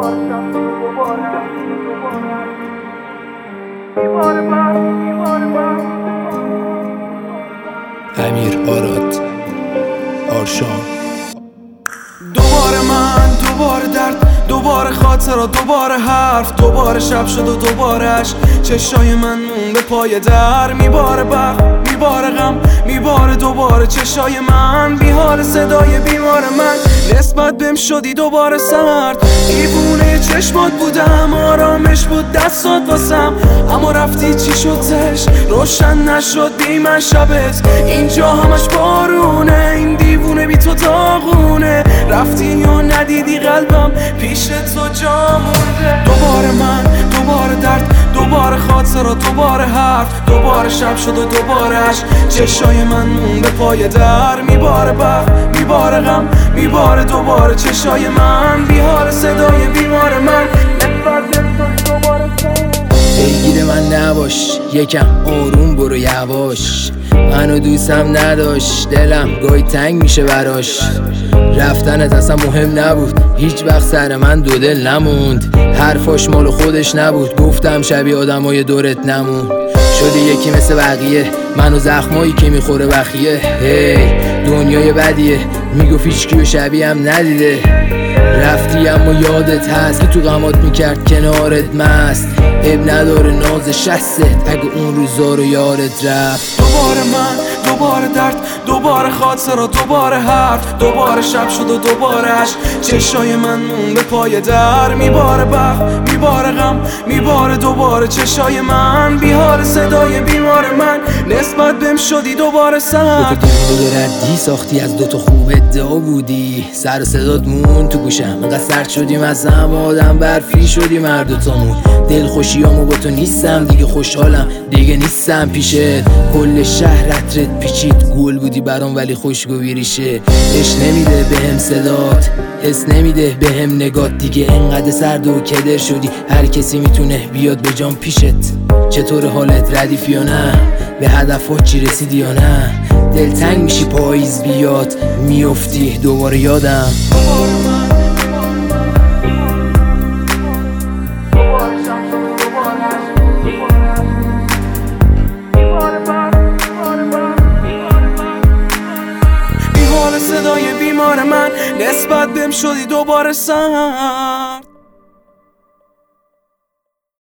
امیر آراد آرشام. دوباره من، دوباره درد، دوباره خاطرات، دوباره حرف، دوباره شب شد و دوبارهش چشای من مون به پای در. میباره برق، میباره غم، میباره دوباره چشای من، بیحال صدای بیمار من. نسبت بهم شدی دوباره سرد، دیوونه چشمات بودم، آرامش بود دستات واسم، اما رفتی چی شد زش روشن نشد بی من شبت. اینجا همش بارونه، این دیوونه بی تو داغونه، رفتی یا ندیدی قلبم پیش تو جا مونده. دوباره من، دوباره درد، دوباره خاطرات، دوباره حرف، دوباره شب شد و دوبارهش چشای من مون به پای در. میباره برق، میباره غم، میباره دوباره چشای من، بیحال صدای بیمار من. پیگیر من نباش، یکم آروم برو یواش، منو دوستم نداشت، دلم گاهی تنگ میشه براش. رفتنت اصلا مهم نبود، هیچ وقت سر من دو دل نموند، حرفاش مال خودش نبود، گفتم شبیه آدمای دورت نمون. شدی یکی مثل بقیه، منو زخمایی که میخوره بخیه. هی دنیای بدیه، میگفت هیچکی و شبیه هم ندیده. رفتی اما یادت هست که تو غمات میکرد کنارت مست، عیب نداره ناز شست اگه اون روزا رو یادت رفت. دوباره من، دوباره درد، دوباره خاطرات، دوباره حرف، دوباره شب شد و دوبارهش چشای من مون به پای در. میباره برق، میباره غم، میباره دوباره چشای من، بیحال صدای بیمار من. نسبت بهم شدی دوباره سرد، تو ردی ساختی از دوتا خوب ادعا بودی، سر صدات مون تو گوشم، انقدر سرد شدیم از هم آدم برفی شدیم هر دوتامون. دل خوشیامو با تو نیستم دیگه، خوشحالم دیگه نیستم پیشت. کل شهر عطرت پیچید، گل بودی برام ولی خوشگو ریشه. عشق نمیده بهم صدات، حس نمیده بهم نگات، دیگه انقدر سرد و کدر شدی هر کسی میتونه بیاد به جام پیشت. چطور حالت ردیف یا نه؟ به هدفات چی رسیدی یا نه؟ دلتنگ میشی پاییز بیاد، میافتی دوباره یادم. بیحال صدای بیمار من. نسبت بهم شدی دوباره سرد.